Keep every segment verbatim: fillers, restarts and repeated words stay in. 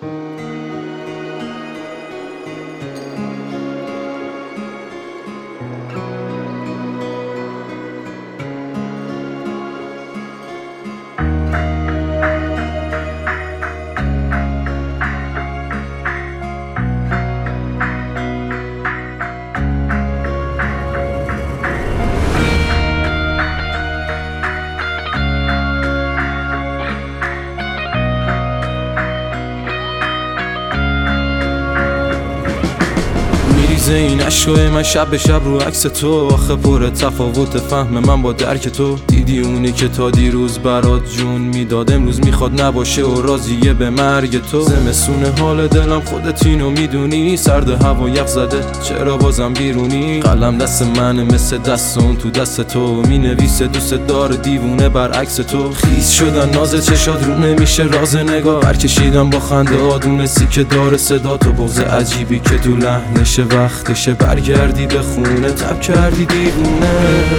این عشقای من شب به شب رو عکس تو، آخه پر تفاوت فهم من با درک تو. دیدی اونی که تا دیروز برات جون میداد امروز میخواد نباشه و راضیه به مرگ تو. زمستون حال دلم خودت اینو میدونی، سرد هوا یخ زده چرا بازم بیرونی. قلم دست منه مثل دست اون تو دست تو، مینویسه دوست دار دیوونه برعکس تو. خیس شدن ناز چشات رو نمیشه راز نگاه، برکشیدم با خنده آدونسی که داره صدا تو. بغض عجیبی که تو لحنشه وقتشه برگردی به خونه، تب کردی دیوونه.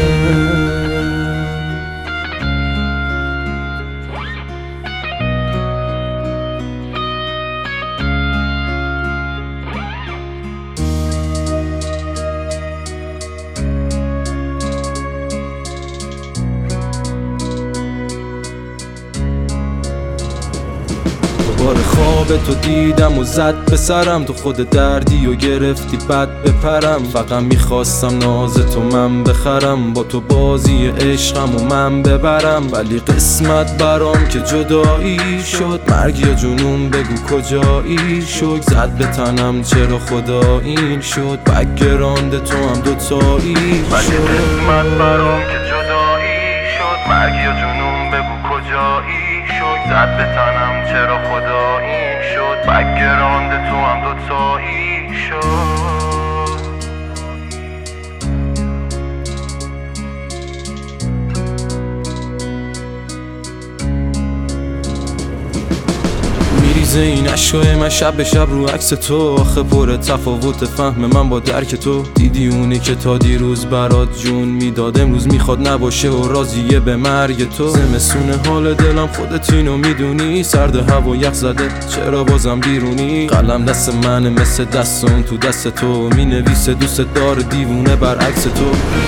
دوباره خواب تو دیدم و زد به سرم، تو خود دردی و گرفتی بد بپرم. فقط میخواستم ناز تو من بخرم، با تو بازی عشقم و من ببرم. ولی قسمت برام که جدایی شد، مرگ یا جنون بگو کجایی شد. زد به تنم چرا خدا این شد، بگراند تو هم دوتایی شد. ولی قسمت برام که جدایی شد، مرگ یا جنون بگو کجایی شد. زد به تنم چرا خدا این شد، بگراند تو هم دوتایی شد. این عشقای من شب به شب رو عکس تو، آخه پر تفاوت فهم من با درک تو. دیدی اونی که تا دیروز برات جون میداد امروز میخواد نباشه و راضیه به مرگ تو. زمستون حال دلم خودت اینو میدونی، سرد هوا یخ زده چرا بازم بیرونی. قلم دست منه مثل دست اون تو دست تو، مینویسه دوست دار دیوونه برعکس تو.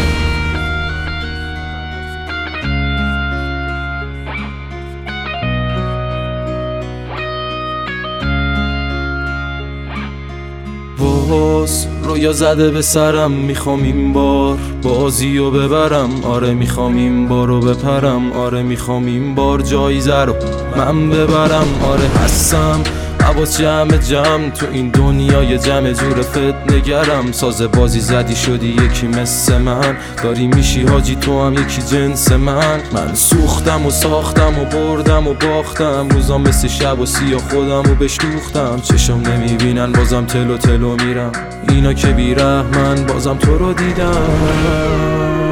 باز رویا زده به سرم، میخوام این بار بازی رو ببرم. آره میخوام این بار رو بپرم، آره میخوام این بار جایزه رو من ببرم. آره هستم حواس جمع جمع تو این دنیای جمع جور فتنگرم. ساز بازی زدی شدی یکی مثل من، داری میشی حاجی تو هم یکی جنس من. من سوختم و ساختم و بردم و باختم، روزا مثل شب و سیاه خودم و بشتوختم. چشم نمیبینن بازم تلو تلو میرم، اینا که بیرحمن بازم تو رو دیدم.